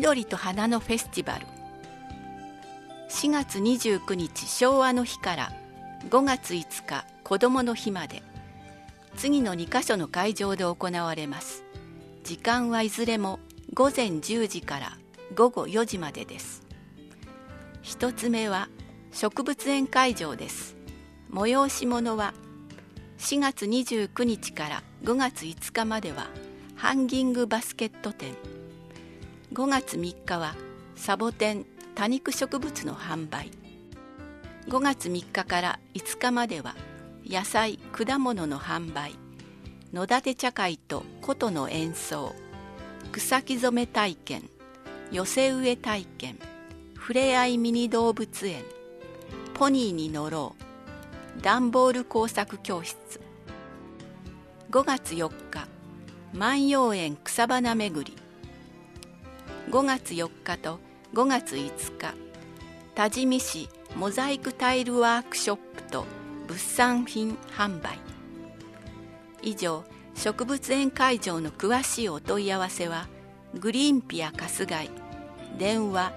緑と花のフェスティバル。4月29日昭和の日から5月5日子どもの日まで、次の2カ所の会場で行われます。時間はいずれも午前10時から午後4時までです。1つ目は植物園会場です。催し物は4月29日から5月5日まではハンギングバスケット展、5月3日はサボテン・多肉植物の販売、5月3日から5日までは野菜・果物の販売、野立て茶会と琴の演奏、草木染め体験、寄せ植え体験、ふれあいミニ動物園、ポニーに乗ろう、段ボール工作教室。5月4日万葉園草花めぐり。5月4日と5月5日多治見市モザイクタイルワークショップと物産品販売。以上、植物園会場の詳しいお問い合わせはグリーンピア春日井、電話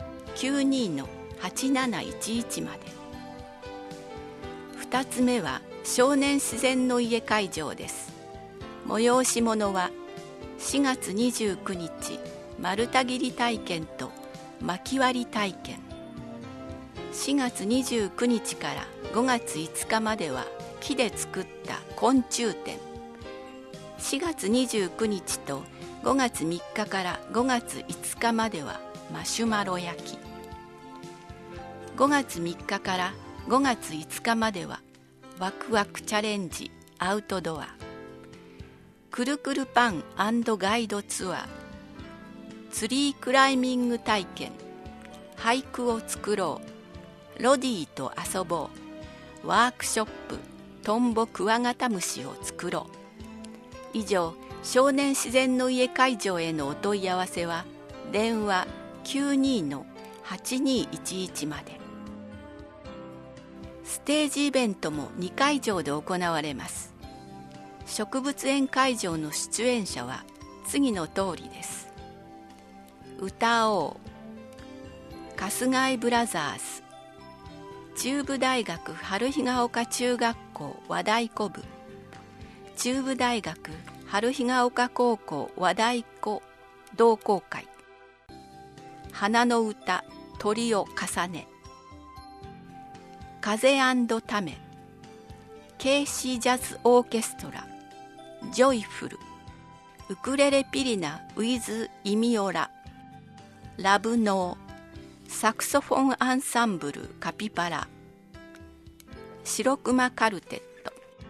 92-8711 まで。2つ目は少年自然の家会場です。催し物は4月29日丸太切り体験と薪割り体験、4月29日から5月5日までは木で作った昆虫展、4月29日と5月3日から5月5日まではマシュマロ焼き、5月3日から5月5日まではワクワクチャレンジアウトドア、くるくるパン&ガイドツアー、ツリークライミング体験、俳句を作ろう、ロディと遊ぼう、ワークショップトンボクワガタムシを作ろう。以上、少年自然の家会場へのお問い合わせは電話 92-8211 まで。ステージイベントも2会場で行われます。植物園会場の出演者は次の通りです。歌おう、春日井ブラザーズ、中部大学春日ヶ丘中学校和太鼓部、中部大学春日ヶ丘高校和太鼓同好会、花の歌鳥を重ね、風&ため、ケイシージャズオーケストラジョイフル、ウクレレピリナウィズイミオラ、ラブノー、サクソフォンアンサンブルカピパラ、白熊カルテット。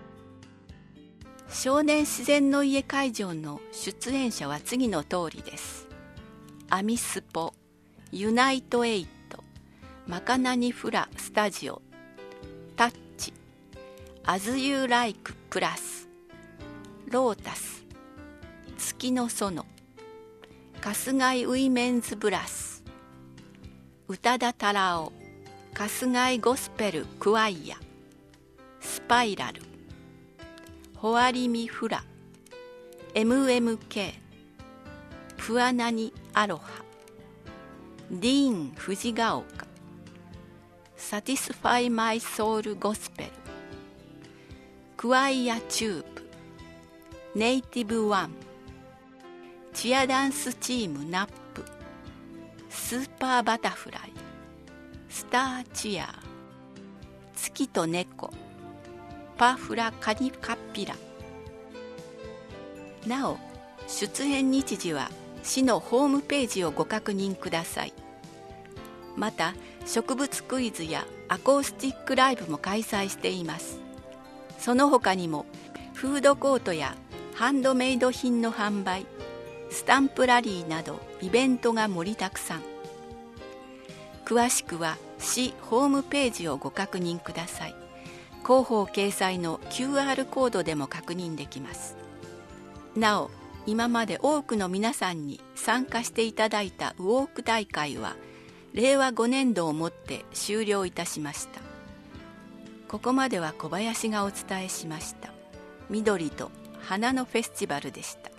少年自然の家会場の出演者は次の通りです。アミスポ、ユナイトエイト、マカナニフラスタジオ、タッチ、アズユーライクプラス、ロータス、月の園、春日井ウィメンズブラス、宇多田太郎、春日井ゴスペルクワイア、スパイラル、ホアリミフラ、MMK、プアナニアロハ、ディーン藤ヶ丘、サティスファイマイソウルゴスペル、クワイアチューブ、ネイティブワン、チアダンスチームナップ、スーパーバタフライ、スターチア、月と猫、パフラカニカピラ。なお、出演日時は市のホームページをご確認ください。また、植物クイズやアコースティックライブも開催しています。その他にもフードコートやハンドメイド品の販売、スタンプラリーなどイベントが盛りだくさん。詳しくは市ホームページをご確認ください。広報掲載の QR コードでも確認できます。なお、今まで多くの皆さんに参加していただいたウォーク大会は令和5年度をもって終了いたしました。ここまでは小林がお伝えしました。緑と花のフェスティバルでした。